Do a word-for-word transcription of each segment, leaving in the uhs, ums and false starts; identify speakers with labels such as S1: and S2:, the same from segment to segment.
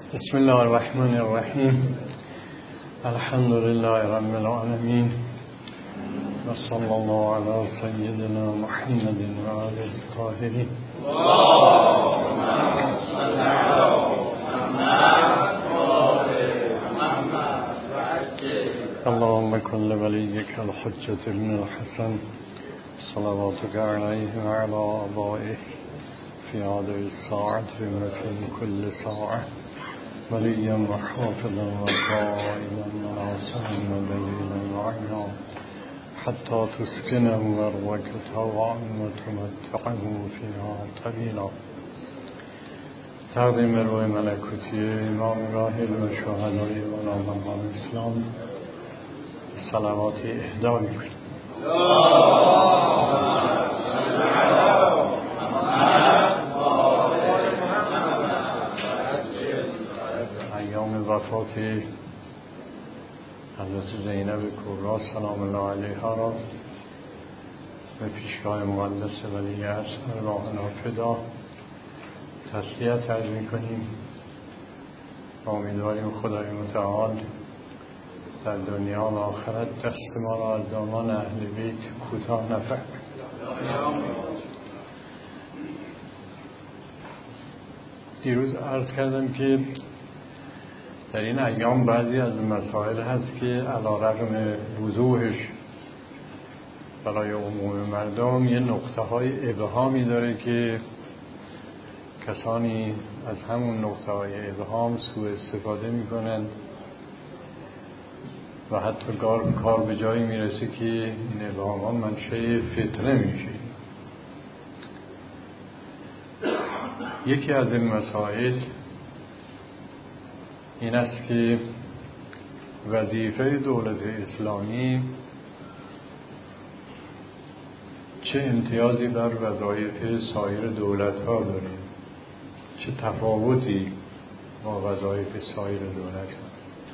S1: بسم الله الرحمن الرحیم. الحمد لله رب العالمین و صلی الله علی سیدنا محمد و آله الطاهرین. اللهم صل علی محمد و آل محمد و عجل. اللهم کن لولیک الحجة ابن الحسن صلواتک علیه و علی آبائه فی هذه الساعة و فی کل ساعة وليا وحافظا وقائدا وناصرا ودليلا وعينا حتى تسكنه أرضك طوعا وتمتعه فيها طويلا. تقدیم روی ملکوتی امام راحل و شهدای علمای اسلام صلواتی اهدا می‌کنیم. وفات حضرت زینب کبری سلام الله علیها را به پیشگاه مقدس ولی عصر ارواحنا فدا تسلیت عرض می‌کنیم و امیدواریم خدای متعال در دنیا و آخرت دست ما را از دامان اهل بیت کوتاه نفرماید. دیروز عرض کردم که در این ایام بعضی از مسائل هست که علی‌رغم وضوحش برای عموم مردم یه نقطه های ابهامی داره که کسانی از همون نقطه های ابهام سوء استفاده میکنن و حتی کار به جایی میرسه که این ابهام ها منشأ فتنه میشه. یکی از این مسائل این است که وظیفه دولت اسلامی چه امتیازی بر وظایف سایر دولت ها داره، چه تفاوتی با وظایف سایر دولت ها.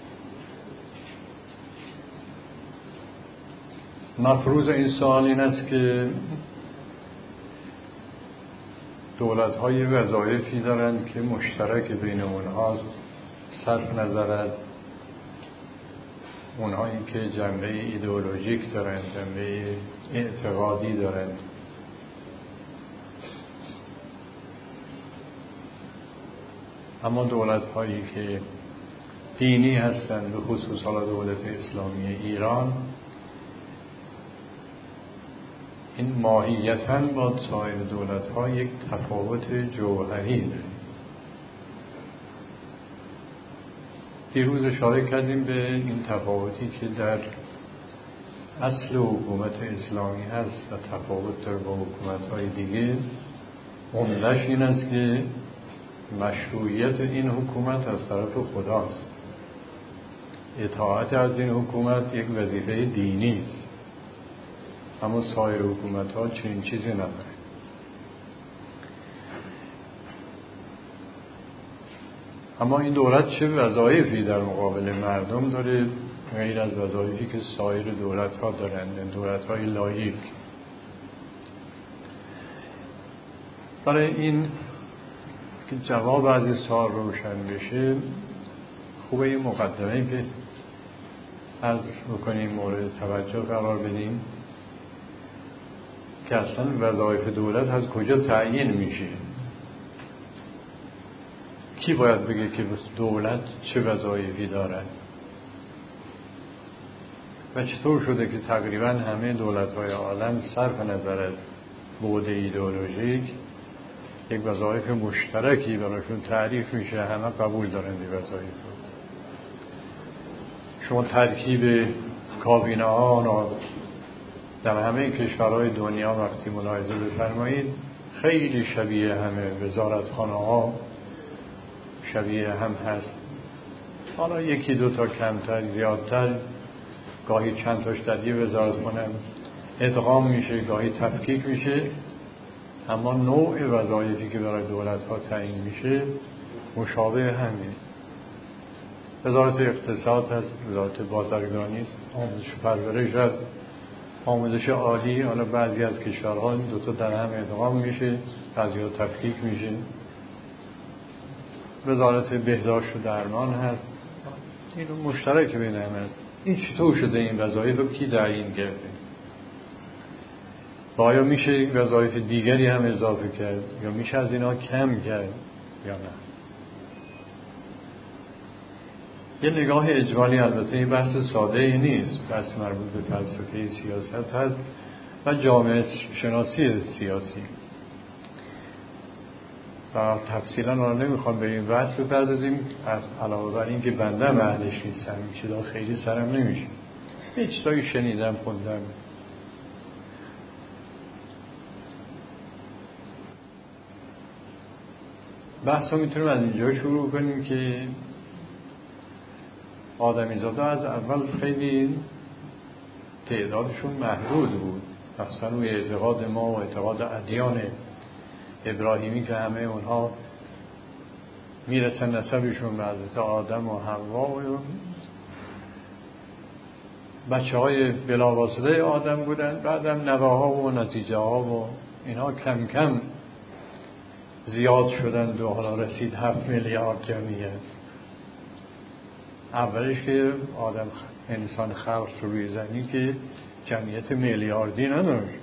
S1: مفروض این سوال این است که دولت های وظایفی دارند که مشترک بین اونهاست، صرف نظر از اونهایی که جنبه ایدئولوژیک دارند، جنبه اعتقادی دارند. اما دولت هایی که دینی هستند، به خصوص حالا دولت اسلامی ایران، این ماهیتاً با سایر دولت ها یک تفاوت جوهری داره. دیروز اشاره کردیم به این تفاوتی که در اصل حکومت اسلامی هست و تفاوت داره با حکومت‌های دیگه. عمده‌اش این است که مشروعیت این حکومت از طرف خداست. اطاعت از این حکومت یک وظیفه دینی است. اما سایر حکومت‌ها چنین چیزی نداره. اما این دولت چه وظایفی در مقابل مردم داره غیر از وظایفی که سایر دولت ها دارند، دولت های لایق؟ برای این که جواب از این سوال روشن بشه خوبه این مقدمه که عرض بکنیم، مورد توجه قرار بدیم که اصلا وظایف دولت از کجا تعیین میشه. کی باید بگه که دولت چه وظایفی دارد و چطور شده که تقریبا همه دولت‌های عالم صرف نظر از بعد ایدئولوژیک یک وظایف مشترکی براشون تعریف میشه، همه قبول دارن این وظایف رو. شما ترکیب کابینه ها در همه کشورهای دنیا وقتی ملاحظه بفرمایید خیلی شبیه همه، وزارتخانه ها شبیه هم هست. حالا یکی دو تا کمتر زیادتر، گاهی چند تاش در یه وزارتخانه ادغام میشه، گاهی تفکیک میشه، اما نوع وظایفی که برای دولت ها تعیین میشه مشابه همه. وزارت اقتصاد هست، وزارت بازرگانی است، آموزش پرورش هست، آموزش عالی. حالا بعضی از کشورها دو تا در هم ادغام میشه، بعضی ها تفکیک میشه. وزارت بهداشت و درمان هست، این مشترک بین همه است. این چطور شده این وظایف رو کی تعیین کرده؟ و آیا میشه وظایف دیگری هم اضافه کرد یا میشه از اینا کم کرد یا نه؟ یه نگاه اجمالی، البته این بحث ساده ای نیست، بحث مربوط به فلسفه سیاست هست و جامعه شناسی سیاسی و تفصیلا آن نمیخوام به این بحث بپردازیم، علاوه بر این که بنده اهلش نیستم، این چیزا خیلی سرم نمیشه، یه چیزایی شنیدم خوندم. بحث رو میتونیم از اینجا شروع کنیم که آدمیزاده از اول خیلی تعدادشون محدود بود، مثلا روی اعتقاد ما و اعتقاد ادیان ابراهیمی که همه اونها میرسن نسبشون به حضرت آدم و حوا و بچه های بلاواسطه آدم بودن، بعدم نواها و نتیجه ها و اینها کم کم زیاد شدند و حالا رسید هفت میلیارد جمعیت. اولش که آدم انسان خلق روی زمین که جمعیت میلیاردی نداشت.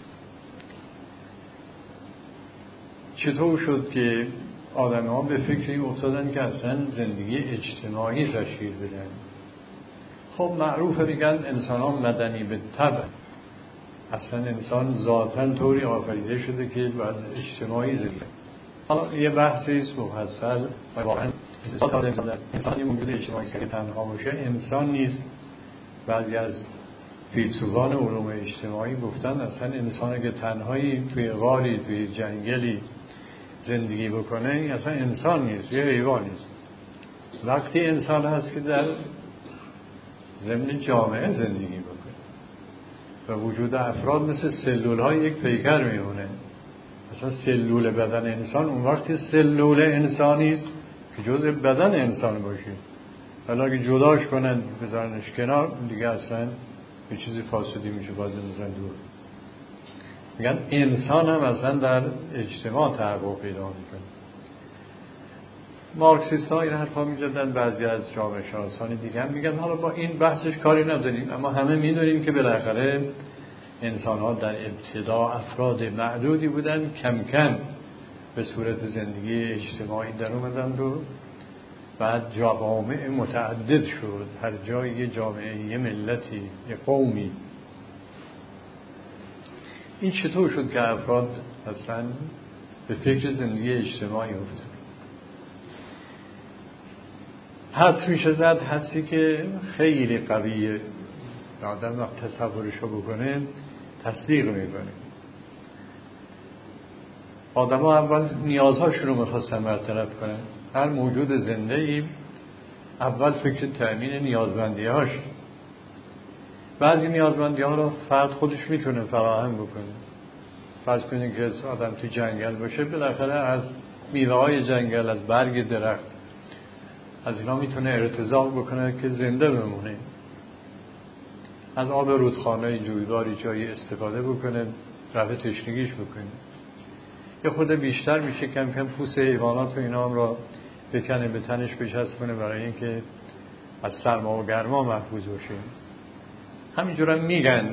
S1: چطور شد که آدم ها به فکر این افتادن که اصلا زندگی اجتماعی تشکیل بدن؟ خب معروفه میگن انسان ها مدنی به طبع، اصلا انسان ذاتاً طوری آفریده شده که باید اجتماعی زندگی. حالا یه بحثی است مفصل و واقعا انسان یه موجود اجتماعی که تنها باشه انسان نیست. بعضی از فیلسوفان علوم اجتماعی گفتن اصلا انسانی که تنهایی توی غاری توی جنگلی زندگی بکنه اصلا انسان نیست، یه حیوان نیست. وقتی انسان هست که در ضمن جامعه زندگی بکنه و وجود افراد مثل سلول های یک پیکر میمونه. مثلا سلول بدن انسان اون وقتی سلول انسانی است که جزء بدن انسان باشه، ولی اگه جداش کنن بذارنش کنار دیگه اصلا یه چیزی فاسدی میشه، باید بزن دور. میگن انسان هم اصلا در اجتماع تحقق پیدا میکنه. مارکسیست ها این حرفا میزدن، بعضی از جامعه شناسان دیگه هم میگن حالا با این بحثش کاری نداریم، اما همه میدونیم که بالاخره انسان ها در ابتدا افراد معدودی بودن، کم کم به صورت زندگی اجتماعی در اومدن و بعد جوامع متعدد شد، هر جای یه جامعه، یه ملتی، یه قومی. این چطور شد که افراد اصلا به فکر زندگی اجتماعی افتاد؟ حدس میشه زد، حدسی که خیلی قویه، آدم وقت تصورشو بکنه تصدیق میکنه. آدم ها اول نیازهاشون رو میخواستن برطرف کنن. هر موجود زنده ای اول فکر تأمین نیازمندی هاش. بعضی نیازمندی ها رو فرد خودش میتونه فراهم بکنه. فرض کنید که آدم تو جنگل باشه، بالاخره از میوه های جنگل، از برگ درخت، از اینا میتونه ارتزاق بکنه که زنده بمونه. از آب رودخانه جویباری جایی استفاده بکنه، رفع تشنگیش بکنه. یه خود بیشتر میشه کم کم پوست حیوانات و اینا هم را بکنه، به تنش بچسبونه برای اینکه از سرما و گرما محفوظ باشه. همینجور هم میگن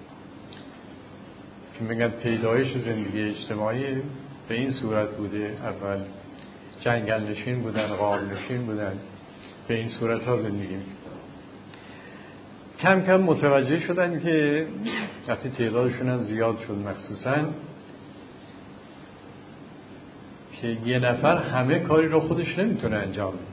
S1: که میگن پیدایش زندگی اجتماعی به این صورت بوده. اول جنگل نشین بودن، غار نشین بودن، به این صورت ها زندگی میکنن. کم کم متوجه شدن که وقتی تعدادشون هم زیاد شد، مخصوصا که یه نفر همه کاری رو خودش نمیتونه انجام بده،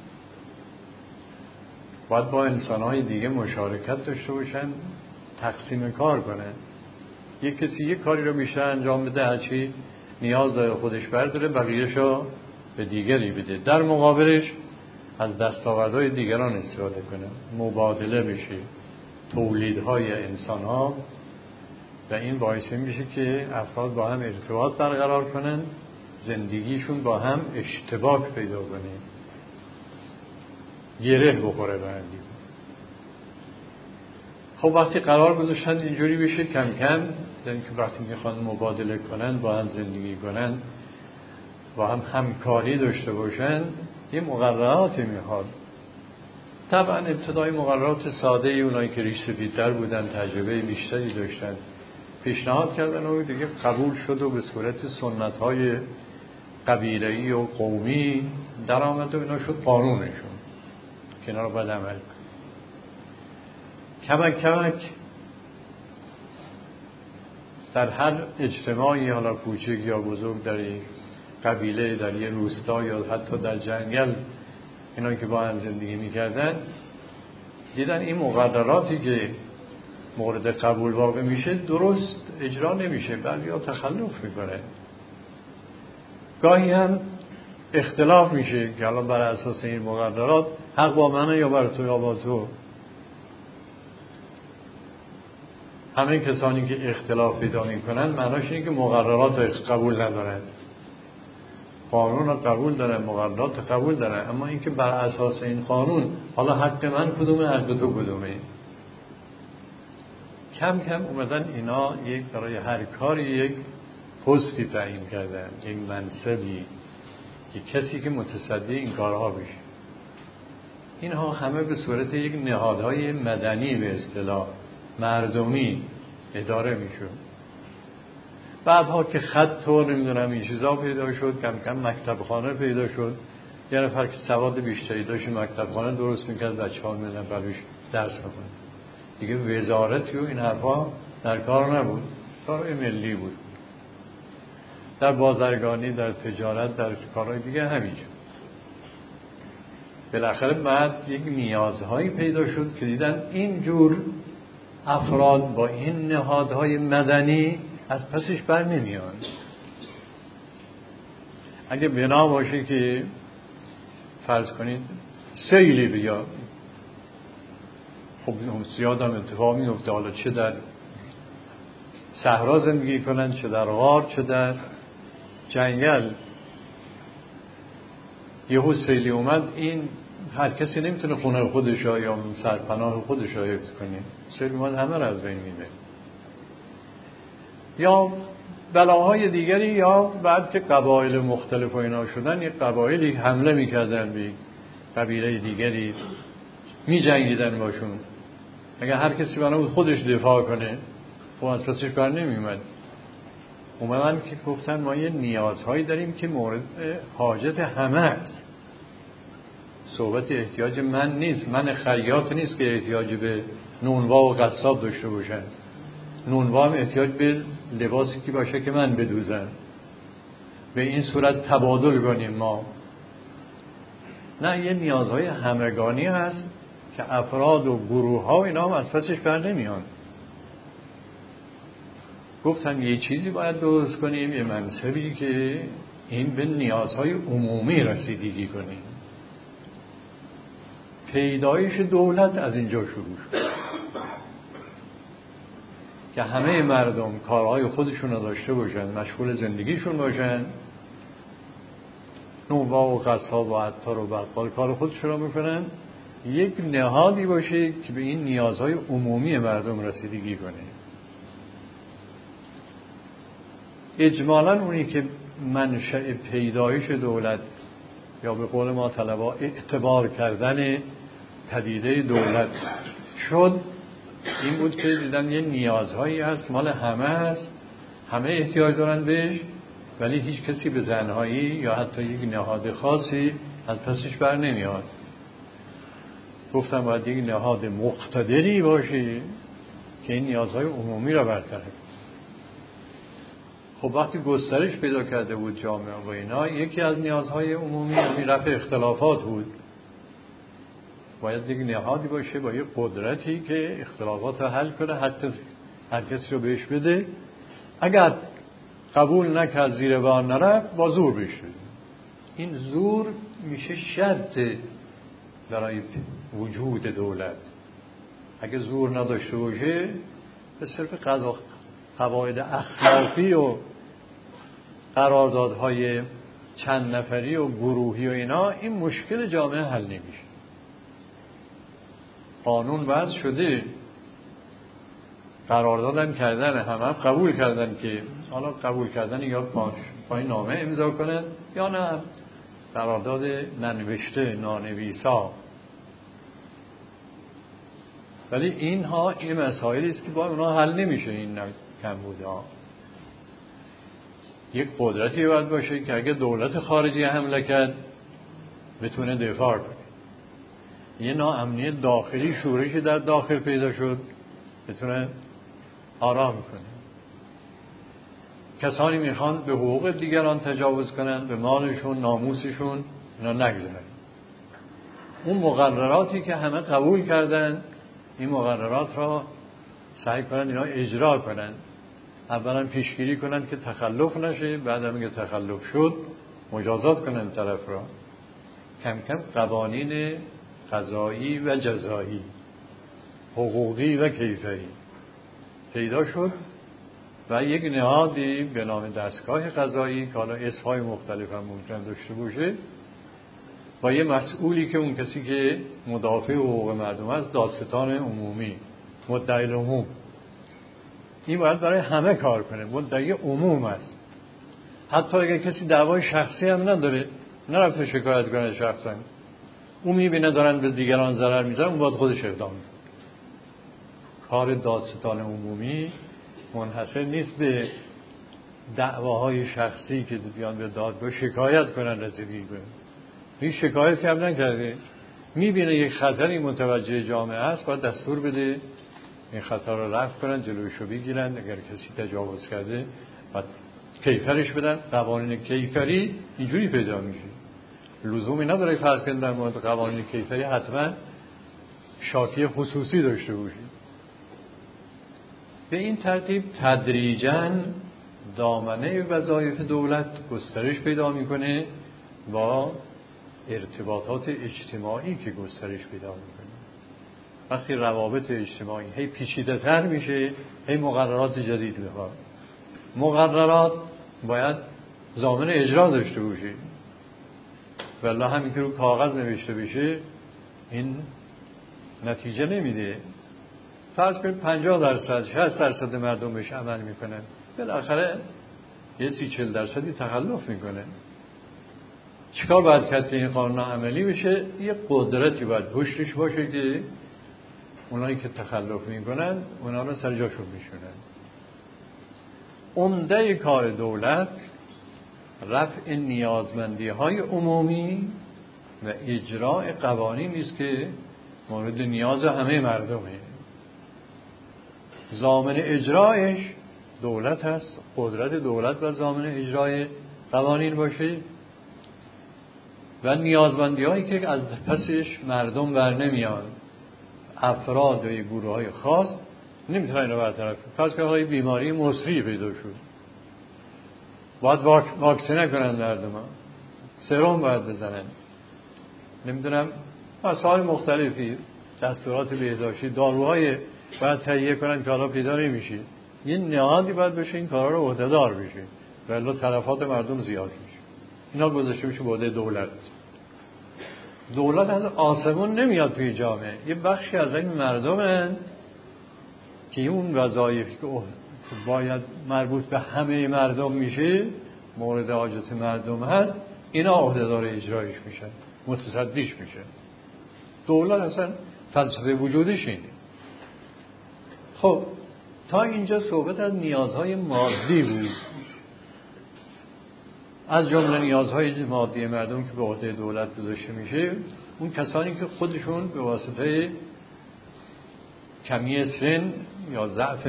S1: باید با انسانهای دیگه مشارکت داشته باشن، تقسیم کار کنن. یک کسی یک کاری رو بیشتر انجام بده، هرچی نیاز داره خودش برداره، بقیه‌شو به دیگری بده، در مقابلش از دستاوردهای دیگران استفاده کنه، مبادله بشه تولیدهای انسان‌ها، و این باعث میشه که افراد با هم ارتباط برقرار کنن، زندگیشون با هم اشتباک پیدا کنه، گره بخوره به هم. خب وقتی قرار گذاشتن اینجوری بشه، کم کم یعنی که وقتی میخوان مبادله کنن، با هم زندگی کنن، با هم همکاری داشته باشن، یه مقرراتی میخواد. طبعا ابتدای مقررات ساده ای، اونایی که ریش سفیدتر بودن، تجربه بیشتری داشتن، پیشنهاد کردن و دیگه قبول شد و به صورت سنت های قبیله‌ای و قومی در آمد و اینا شد قانونشون که اینا رو باید عمل کن. کمک کمک در هر اجتماعی، حالا کوچک یا بزرگ، در یک قبیله، در یک روستا یا حتی در جنگل، اینا که با هم زندگی میکردن دیدن این مقرراتی که مورد قبول واقع میشه درست اجرا نمیشه، بلکه یا تخلف میکنه. گاهی هم اختلاف میشه که الان بر اساس این مقررات حق با منه یا بر تو یا با تو. همه کسانی که اختلاف پیدا میکنن معناش اینه که مقررات قبول ندارن، قانون قبول دارن، مقررات قبول دارن، اما اینکه بر اساس این قانون حالا حق من کدومه، حق تو کدومه. کم کم اومدن اینا یک برای هر کاری یک پستی تعیین کردن، یک منصبی، یک کسی که متصدی این کارها بشه. اینها همه به صورت یک نهادهای مدنی به اصطلاح مردمی اداره میشد. بعدها که خط و نمیدونم این چیزا پیدا شد، کم کم مکتبخانه پیدا شد. یه نفر که سواد بیشتری داشت مکتبخانه درست میکرد، بچه ها میدن بروش درس بخونن. دیگه وزارتی و این حرفا در کار نبود، کار ملی بود. در بازرگانی، در تجارت، در کارهای دیگه همینجور. بالاخره بعد یک نیازهایی پیدا شد که دیدن اینجور افراد با این نهادهای مدنی از پسش بر نمیان. اگه بنا باشه که فرض کنید سیلی بیاد، خب زیاد هم اتفاق میفته، حالا چه در صحرا زندگی کنن، چه در غار، چه در جنگل. یهو سیلی اومد، این هر کسی نمیتونه خونه خودش یا سرپناه خودش را حفظ کنه. سیلی اومد همه را از بین میبره. یا بلاهای دیگری، یا بعد که قبایل مختلف و اینا شدن، یک قبایلی حمله میکردن به قبیله دیگری، میجنگیدن باشون. اگر هر کسی بنا بود خودش دفاع کنه، خب از پسش بر نمیومد. اومدن که گفتن ما یه نیازهایی داریم که مورد حاجت همه است. صحبت احتیاج من نیست، من خیاط نیست که احتیاج به نونوا و قصاب داشته باشن. نونوا هم احتیاج به لباسی که باشه که من بدوزم. به این صورت تبادل کنیم ما. نه، یه نیازهای همگانی هست که افراد و گروه ها اینا هم از پسش بر نمیان. گفتن یه چیزی باید درست کنیم، یه منصبی که این به نیازهای عمومی رسیدگی کنیم. پیدایش دولت از اینجا شروع شد که همه مردم کارهای خودشون رو داشته باشن، مشغول زندگیشون باشن. نونوا و قصاب و عطار و بقال کار خودشون رو میکنن. یک نهادی باشه که به این نیازهای عمومی مردم رسیدگی کنه. اجمالاً اونی که منشأ پیدایش دولت، یا به قول ما طلبا اعتبار کردن پدیده دولت شد، این بود که دیدن یه نیازهایی هست، مال همه هست، همه احتیاج دارن بهش، ولی هیچ کسی به تنهایی یا حتی یک نهاد خاصی از پسش بر نمیاد. گفتم باید یک نهاد مقتدری باشه که این نیازهای عمومی را برطرف. خب وقتی گسترش پیدا کرده بود جامعه و اینا، یکی از نیازهای عمومی همین رفع اختلافات بود. باید یک نهادی باشه با یک قدرتی که اختلافات رو حل کنه، حتی هر کسی رو بهش بده. اگر قبول نکرد، زیر بار نرفت، با زور بشه. این زور میشه شرط برای وجود دولت. اگه زور نداشته باشه، به صرف قضا قواعد اخلاقی و قراردادهای چند نفری و گروهی و اینا، این مشکل جامعه حل نمیشه. قانون وضع شده، قراردادم کردن، همه هم قبول کردن که حالا قبول کردن یا پای نامه امضا کنن یا نه، قرارداد ننوشته نانویسا. ولی اینها این مسائلی است که با اونها حل نمیشه. این کمبودها یک قدرتی باید باشه که اگه دولت خارجی حمله کرد بتونه دفاع کنه. یه ناامنی داخلی، شورشی در داخل پیدا شد، بتونه آرام کنه. کسانی میخوان به حقوق دیگران تجاوز کنن، به مالشون، ناموسشون، اینا نگذارن. اون مقرراتی که همه قبول کردن، این مقررات را سعی کنن اینا اجرا کنن. اولا پیشگیری کنن که تخلف نشه، بعد هم که تخلف شد مجازات کنن طرف را. کم کم قوانین قضایی و جزایی، حقوقی و کیفری پیدا شد و یک نهادی به نام دستگاه قضایی که حالا اسم‌های مختلف هم ممکن داشته باشه، با یه مسئولی که اون کسی که مدافع حقوق مردم است، دادستان عمومی، مدعی العموم، این باید برای همه کار کنه. مدعی عموم است. حتی اگر کسی دعوای شخصی هم نداره، نرفته شکایت کنه شخصا، اون میبینه دارن به دیگران ضرر میزنن، اون باید خودش اقدام کنه. کار دادستان عمومی منحصر نیست به دعواهای شخصی که بیان به دادگاه شکایت کنن رسیدگی کنن. هیچ شکایت که هم نکرده، میبینه یک خطری متوجه جامعه است، باید دستور بده این خطر رو رفع کنن، جلوشو بگیرن. اگر کسی تجاوز کرده باید کیفرش بدن. قوانین کیفری اینجوری پیدا میشه. لزومی نداره فرض کنید در مورد قوانین کیفری حتما شاکی خصوصی داشته باشید. به این ترتیب تدریجاً دامنه وظایف دولت گسترش پیدا میکنه با ارتباطات اجتماعی که گسترش پیدا میکنه. وقتی روابط اجتماعی هی پیچیده تر میشه، هی مقررات جدید میخواد. مقررات باید ضامن اجرا داشته باشه. والله همین که رو کاغذ نوشته بشه این نتیجه نمیده. فرض کنید پنجاه درصد شصت درصد مردم بهش عمل میکنن، بالاخره یه سی چل درصدی تخلف میکنه. چیکار باید کرد که این قانون عملی بشه؟ یه قدرتی باید پشتش باشه که اونایی که تخلف میکنن اونا رو سر جاشون میشونن. عمده کار دولت رفع نیازمندی های عمومی و اجراء قوانینی است که مورد نیاز همه مردمه. ضامن اجرایش دولت هست. قدرت دولت و ضامن اجرای قوانین باشه و نیازمندی هایی که از پسش مردم بر نمیان، افراد و گروه های خاص نمیتونن اینو برطرف کنن. فرض کنید های بیماری مصری پیدا شد، باید واک... واکسینه کنن مردم ها، سرم باید بزنن، نمیدونم مسائل مختلفی، دستورات بهداشتی، داروهای باید تهیه کنن که حالا پیدا نمیشه. یه نهادی باید بشه این کارا رو عهده‌دار بشه و الا تلفات مردم زیاد میشه. اینا گذاشته میشه به عهده دولت. دولت از آسمون نمیاد توی جامعه، یه بخشی از این مردمن که اون وظایفی که باید مربوط به همه مردم میشه، مورد حاجت مردم هست، اینا عهده‌دار اجرایش میشن، متصدیش میشن. دولت اصلا فلسفه وجودش اینه. خب تا اینجا صحبت از نیازهای مادی بود، از جمله نیازهای مادی مردم که به عهده دولت گذاشته میشه. اون کسانی که خودشون به واسطه کمی سن یا ضعف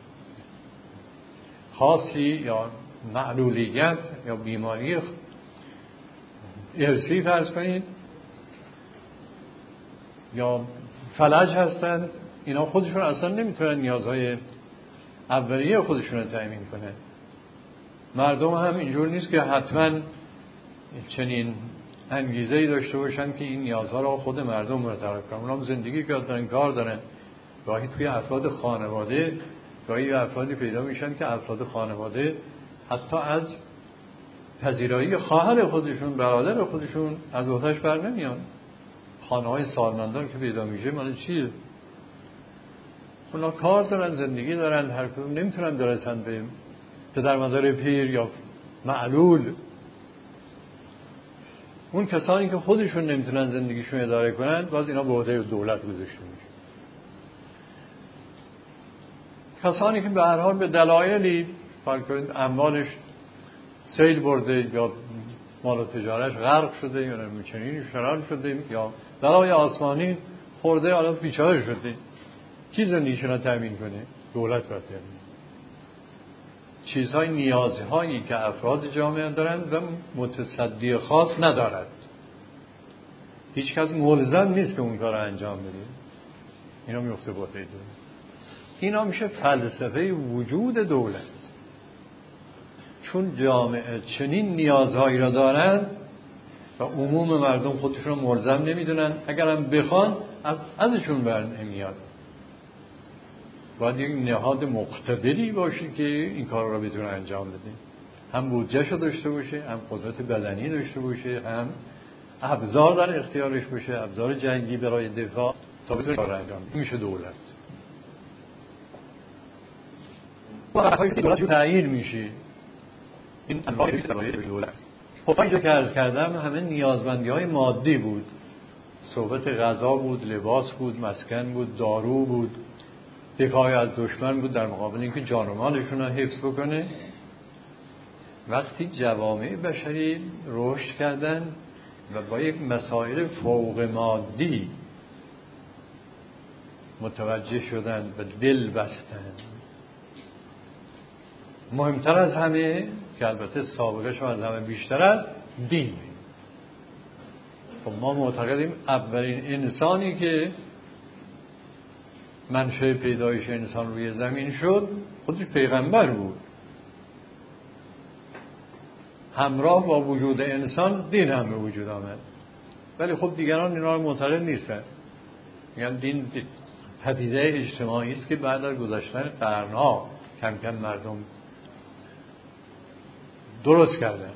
S1: خاصی یا معلولیت یا بیماری ارثی فرض کنید یا فلج هستند، اینا خودشون اصلا نمیتونن نیازهای اولیه خودشون رو تأمین کنن. مردم هم اینجور نیست که حتما چنین انگیزه‌ای داشته باشن که این نیازها رو خود مردم برطرف کنن. اونا هم زندگی که دارن، کار دارن. گاهی توی افراد خانواده گاهی افرادی پیدا میشن که افراد خانواده حتی از پذیرایی خواهر خودشون، برادر خودشون از عهده‌اش بر نمیان. خانه‌های سالمندان که پیدا میشه مال چیه؟ اونا کار دارن، زندگی دارن، هر کدوم نمیتونن برسن به پدر مادر پیر یا معلول. اون کسانی که خودشون نمیتونن زندگیشون اداره کنن باز اینا به عهده دولت گذاشته میشه. کسانی که به هر حال به دلایلی فرض کنید اموالش سیل برده یا مال و تجارتش غرق شده یا نمیچنین شرار شده یا بلای آسمانی خورده، حالا بیچاره شده، کی زندگیشون رو تامین کنه؟ دولت باید تامین. چیزهای نیازهایی که افراد جامعه دارند و متصدی خاص ندارد. هیچ کس ملزم نیست که اون کار رو انجام بده. اینا میفته با دولت. اینا میشه فلسفه وجود دولت. چون جامعه چنین نیازهایی را دارند و عموم مردم خودشون ملزم نمیدونن، اگرم بخوان ازشون بر نمیاد. باید یک نهاد مقتدری باشه که این کار را بتونه انجام بده. هم بودجه‌ش رو داشته باشه، هم قدرت بدنی داشته باشه، هم ابزار در اختیارش باشه، ابزار جنگی برای دفاع، تا بتونه کار انجام بده. این میشه دولت. و اصلا دولت تعیین میشه. این انواع دولت. خب اینجا که عرض کردم همه نیازمندی‌های مادی بود. صحبت غذا بود، لباس بود، مسکن بود، دارو بود، دفاع از دشمن بود در مقابل اینکه جان و مالشون رو حفظ بکنه. وقتی جوامع بشری رشد کردن و با یک مسائل فوق مادی متوجه شدن و دل بستن، مهمتر از همه که البته سابقه شما از همه بیشتر است، دین. خب ما معتقدیم اولین انسانی که منشأ پیدایش انسان روی زمین شد خودش پیغمبر بود. همراه با وجود انسان دین هم به وجود آمد، ولی خب دیگران اینا رو معتقد نیستن. میگن دین پدیده اجتماعی است که بعد از گذشتن قرنها کم کم مردم درست کردن.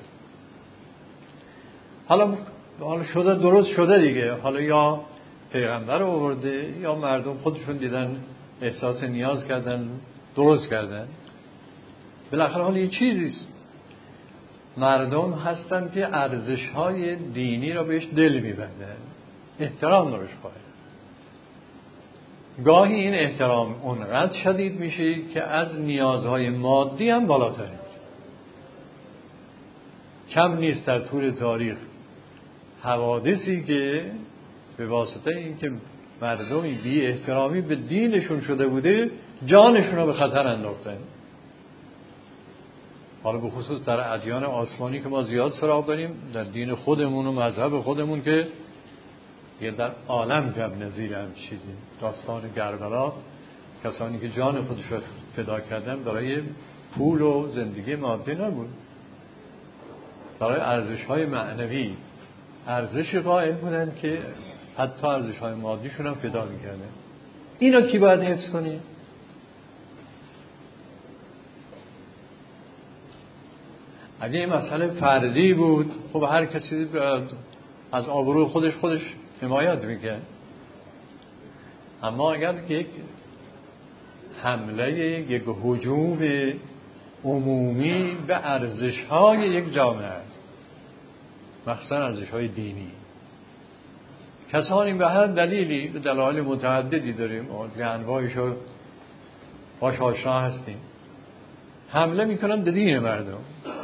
S1: حالا حالا شده درست شده دیگه. حالا یا پیغمبر آورده یا مردم خودشون دیدن احساس نیاز کردن درست کردن. بالاخره حالا یه چیزیست. مردم هستن که ارزش‌های دینی را بهش دل می‌بندن، احترام دارش خواهد. گاهی این احترام اونقدر شدید میشه که از نیازهای مادی هم بالاتره. کم نیست در طول تاریخ حوادثی که به واسطه اینکه مردمی بی احترامی به دینشون شده بوده جانشون رو به خطر انداختن. حالا به خصوص در ادیان آسمانی که ما زیاد سراغ داریم، در دین خودمون و مذهب خودمون که یه در عالم جب نظیر هم چیزی. داستان کربلا، کسانی که جان خودش رو فدا کردن برای پول و زندگی مادی نبود، برای ارزش‌های معنوی ارزش قائل بودن که حتی ارزش‌های مادیشون هم فدا می‌کردن. اینا کی باید حفظ کنه؟ اگه این مسئله فردی بود خب هر کسی از آبروی خودش خودش حمایت میکنه. اما اگر یک حمله، یک هجوم عمومی به ارزش‌های یک جامعه است، مخصوصا ارزش‌های دینی، کسانی به هر دلیلی، به دلایل متعددی داریم که انواعشو باش آشنا هستیم، حمله میکنن به دین مردم،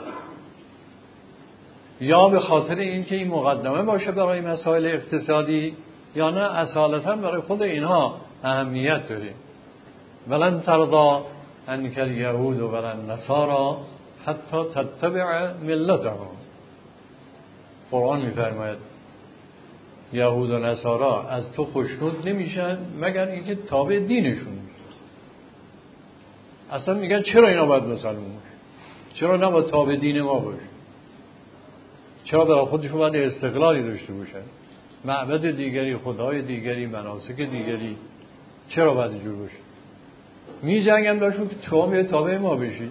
S1: یا به خاطر اینکه این مقدمه باشه برای مسائل اقتصادی، یا نه اصالتا برای خود اینها اهمیت داره. ولن ترضى عنك اليهود ولا النصارى حتی تتبع ملتهم. قرآن میفرماید یهود و نصارا از تو خوشنود نمیشن مگر اینکه تابع دینشون میشن. اصلا میگن چرا اینا باید مسلمان باشه؟ چرا نباید تابع دین ما باشه؟ چرا برای خودشون باید استقلالی داشته باشن؟ معبد دیگری، خدای دیگری، مناسک دیگری، چرا باید اینجور باشه؟ می جنگن داشتون که تو هم تابع ما بشید.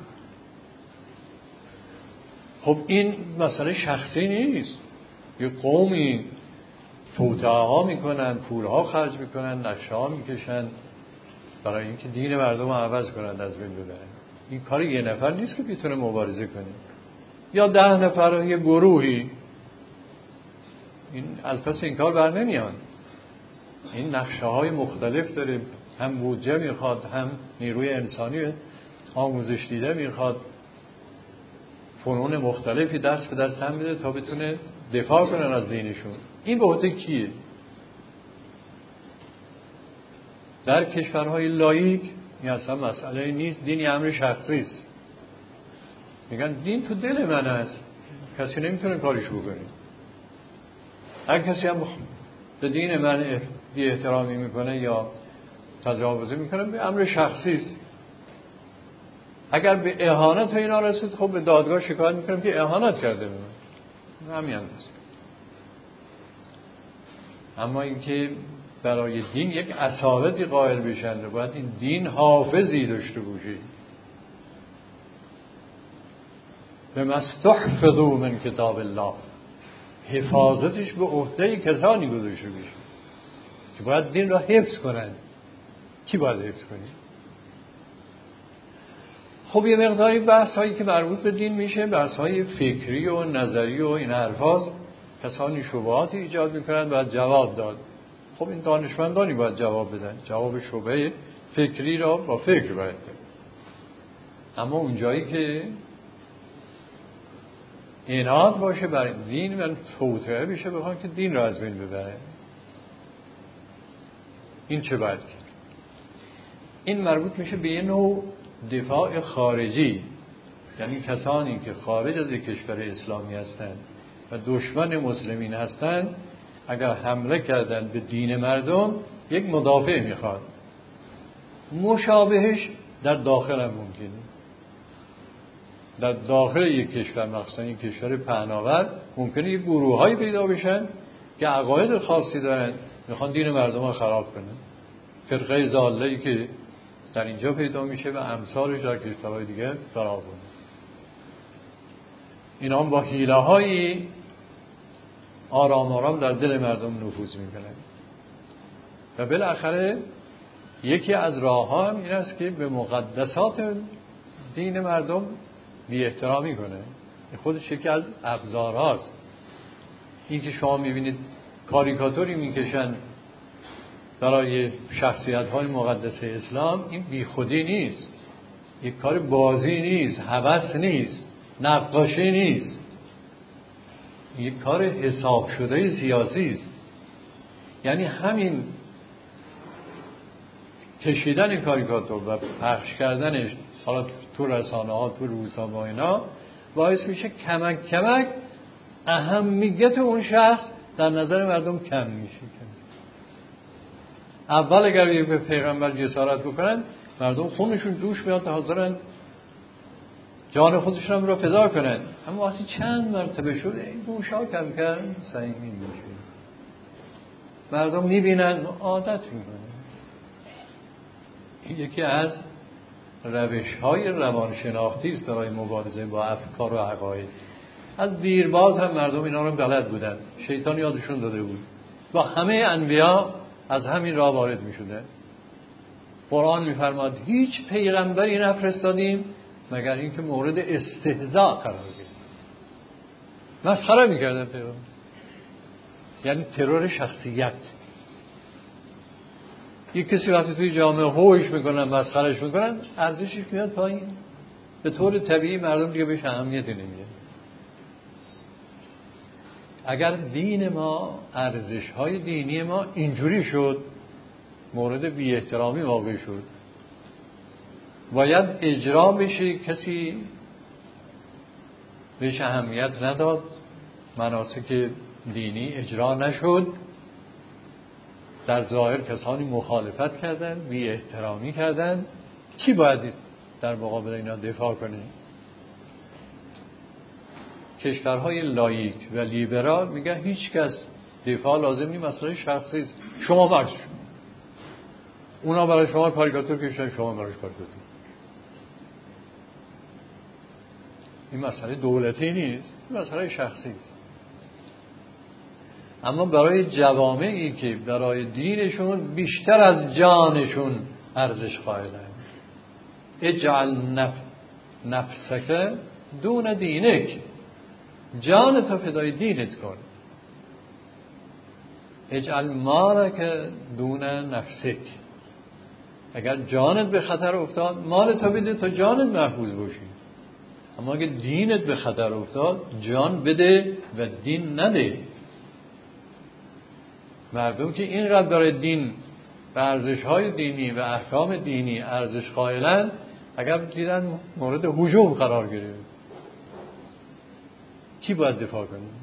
S1: خب این مسئله شخصی نیست. یه قومی توطئه ها میکنن، پول ها خرج میکنن، نقشه ها میکشن برای اینکه دین مردم رو عوض کنن، از بین ببرن. این کار یه نفر نیست که بیتونه مبارزه کنه، یا ده نفر، یه گروهی این از پس این کار بر نمیان. این نقشه های مختلف داره، هم بودجه میخواد، هم نیروی انسانی آموزش دیده میخواد، فنون مختلفی دست به دست هم بده تا بتونه دفاع کنن از دینشون. این به عهده کیه؟ در کشورهای لاییک این اصلا مسئله نیست، دین امر شخصی است. میگن دین تو دل من است، کسی نمیتونه کارش بکنه. اگه کسی هم به دین من بی احترامی میکنه یا تجاوزی میکنه به امر شخصی است. اگر به اهانت اینا رسید خب به دادگاه شکایت میکنم که اهانت کرده به من، همین است. اما اینکه برای دین یک اصالتی قائل بشن و باید این دین حافظی داشته باشه، به مستحفظوا من کتاب الله، حفاظتش به عهده کسانی گذاشته بشه که باید دین را حفظ کنن. کی باید حفظ کنه؟ خب یه مقداری بحث هایی که مربوط به دین میشه، بحث های فکری و نظری و این حرفاست، کسانی شبهاتی ایجاد میکنن باید جواب داد. خب این دانشمندانی باید جواب بدن، جواب شبهه فکری را با فکر باید داد. اما اونجایی که عناد باشه بر دین و توطئه بشه بخوان که دین را از بین ببره، این چه باید کرد؟ این مربوط میشه به یه نوع دفاع خارجی، یعنی کسانی که خارج از یک کشور اسلامی هستند و دشمن مسلمین هستند اگر حمله کردن به دین مردم یک مدافع میخواد. مشابهش در داخل هم ممکنه، در داخل یک کشور، مخصوصا یک کشور پهناور، ممکنه یک گروه هایی پیدا بشن که عقاید خاصی دارن، میخوان دین مردم رو خراب کنن. فرقه ضاله‌ای که در اینجا پیدا میشه و امثالش در کشورهای دیگه فراوونه. اینا هم با حیله هایی آرام آرام در دل مردم نفوذ میکنن و بالاخره یکی از راه ها هم این است که به مقدسات دین مردم بی احترامی کنه. خودش یکی از ابزارهاست. این که شما میبینید کاریکاتوری میکشن برای شخصیت های مقدسه اسلام، این بی خودی نیست، یک کار بازی نیست، هوس نیست، نقاشی نیست، یک کار حساب شده سیاسی است. یعنی همین کشیدن کاریکاتور و پخش کردنش حالا تو رسانه ها، تو روزنامه ها، اینا باعث میشه کمک کمک اهمیت اون شخص در نظر مردم کم میشه. اول اگر به پیغمبر جسارت بکنن مردم خونشون جوش میاد، حاضرن جان خودشون رو فدا کنن. اما وقتی چند مرتبه شد این گوشا کم کم سنگین میشه، مردم میبینن عادت میکنن. این یکی از روش های روانشناختی است برای مبارزه با افکار و عقاید. از دیرباز هم مردم اینا رو بلد بودن، شیطان یادشون داده بود. با همه انبیا از همین راه وارد می شده. قرآن می فرماد هیچ پیغمبری نفرستادیم مگر اینکه مورد استهزاء قرار بگیره. مسخره می کردن پیغمبر، یعنی ترور شخصیت. یک کسی وقتی توی جامعه هویش میکنن، مسخرهش میکنن، ارزشش میاد پایین. به طور طبیعی مردم دیگه بهش اهمیتی نمیده. اگر دین ما، ارزش‌های دینی ما اینجوری شد، مورد بی احترامی واقع شد، باید اجرا بشه، کسی بهش اهمیت نداد، مناسک دینی اجرا نشد، در ظاهر کسانی مخالفت کردن، بی احترامی کردن، کی باید در مقابل اینا دفاع کنه؟ کشورهای لاییک و لیبرال میگه هیچ کس دفاع لازم نیست، مسئله شخصی است. شما برش اونا برای شما کاریکاتور کشن، شما برای کاریکاتور. این مسئله دولتی نیست، این مسئله شخصی است. اما برای جوامعی که برای دینشون بیشتر از جانشون ارزش قائلند، اجعل نف... نفسک دون دینک، جان تو فدای دینت کن. اجعل مالک دون نفسک، اگر جانت به خطر افتاد مال تو بده تا جانت محفوظ باشی، اما اگه دینت به خطر افتاد جان بده و دین نده. مردم که اینقدر داره دین و ارزش‌های دینی و احکام دینی ارزش قائلن، اگر دیدن مورد هجوم قرار گرفت کی باید دفاع کنه؟